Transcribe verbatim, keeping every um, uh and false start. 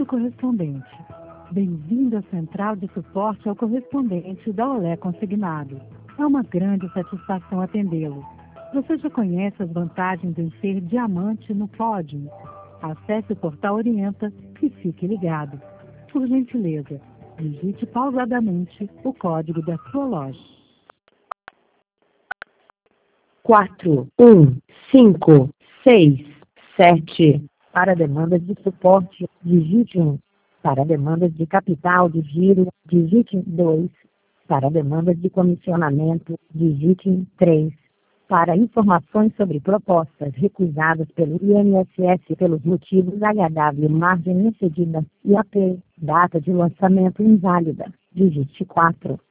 correspondente. Bem-vindo à Central de Suporte ao Correspondente da Olé Consignado. É uma grande satisfação atendê-lo. Você já conhece as vantagens em ser diamante no pódio? Acesse o portal Orienta e fique ligado. Por gentileza, digite pausadamente o código da sua loja. quatro, um, cinco, seis, sete. Para demandas de suporte, digite um. Para demandas de capital de giro, digite dois. Para demandas de comissionamento, digite três. Para informações sobre propostas recusadas pelo I N S S pelos motivos H W margem excedida, I A P, data de lançamento inválida, digite quatro.